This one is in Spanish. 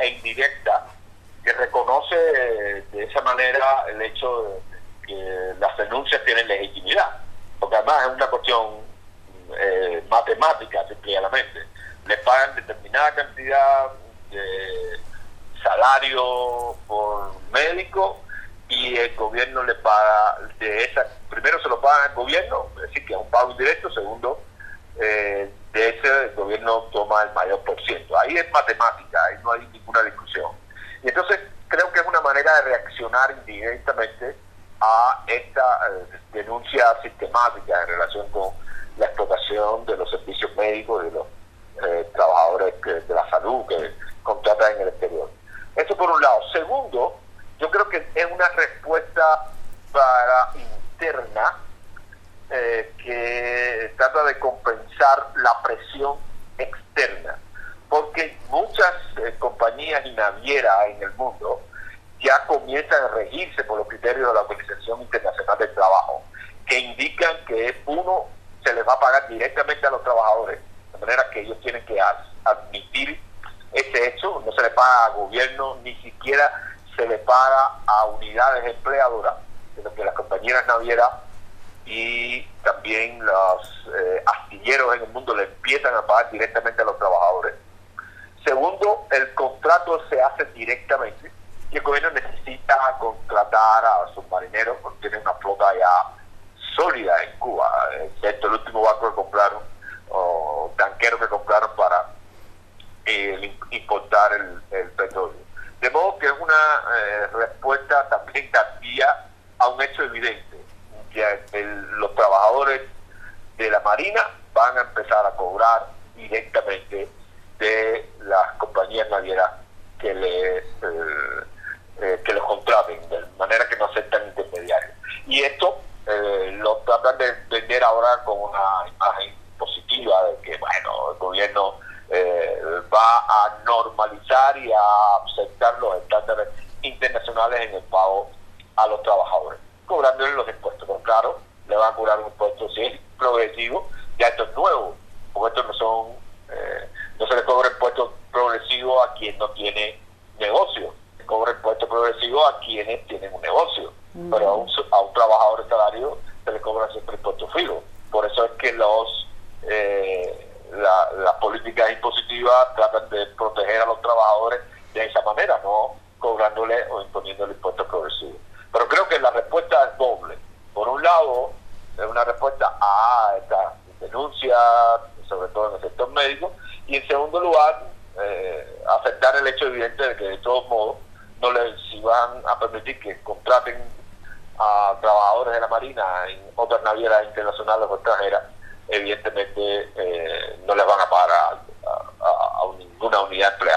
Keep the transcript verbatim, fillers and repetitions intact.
e indirecta que reconoce de esa manera el hecho de que las denuncias tienen legitimidad, porque además es una cuestión eh, matemática, simplemente. Le pagan determinada cantidad de salario por médico y el gobierno le paga de esa, primero se lo paga al gobierno, es decir, que es un pago indirecto. Segundo, eh, de ese el gobierno toma el mayor por ciento. Ahí es matemática, ahí no hay ninguna discusión. Y entonces creo que es una manera de reaccionar indirectamente a esta eh, denuncia sistemática en relación con la explotación de los servicios médicos y de los eh, trabajadores que, de la salud que contratan en el exterior. Eso por un lado. Segundo, yo creo que es una respuesta para interna eh, que trata de compensar la presión externa, porque muchas eh, compañías y navieras en el mundo ya comienzan a regirse por los criterios de la Organización Internacional del Trabajo, que indican que uno se les va a pagar directamente a los trabajadores, de manera que ellos tienen que admitir ese hecho. No se le paga a gobierno, ni siquiera se le paga a unidades empleadoras, sino que las compañías navieras y también los eh, astilleros en el mundo le empiezan a pagar directamente a los trabajadores. Segundo, el contrato se hace directamente y el gobierno necesita contratar a submarineros porque tiene una flota ya sólida en Cuba, excepto el último barco que compraron, o tanquero que compraron para eh, importar el, el petróleo. De modo que es una eh, respuesta también tardía a un hecho evidente, que el, los trabajadores de la Marina van a empezar a cobrar directamente de las compañías navieras que, le, eh, eh, que los contraten, de manera que no aceptan intermediarios. Y esto eh, lo tratan de vender ahora con una imagen positiva de que, bueno, el gobierno eh, va a normalizar y a aceptar los estándares internacionales en el pago a los trabajadores, cobrándoles los impuestos. Pero claro, le van a cobrar un impuesto si es progresivo. Ya esto es nuevo, porque estos no son, eh, no se le cobra impuesto progresivo a quien no tiene negocio, se cobra impuesto progresivo a quienes tienen un negocio, mm. pero a un, a un trabajador de salario se le cobra siempre impuesto fijo. Por eso es que los eh, la, las políticas impositivas tratan de proteger a los trabajadores de esa manera, no cobrándole o imponiéndole impuestos progresivos. Pero creo que la respuesta es doble. Por un lado, es una respuesta a esta denuncia, sobre todo en el sector médico, y en segundo lugar, eh, aceptar el hecho evidente de que de todos modos no les si van a permitir que contraten a trabajadores de la Marina en otras navieras internacionales o extranjeras, evidentemente eh, no les van a pagar a, a, a, a ninguna unidad empleada.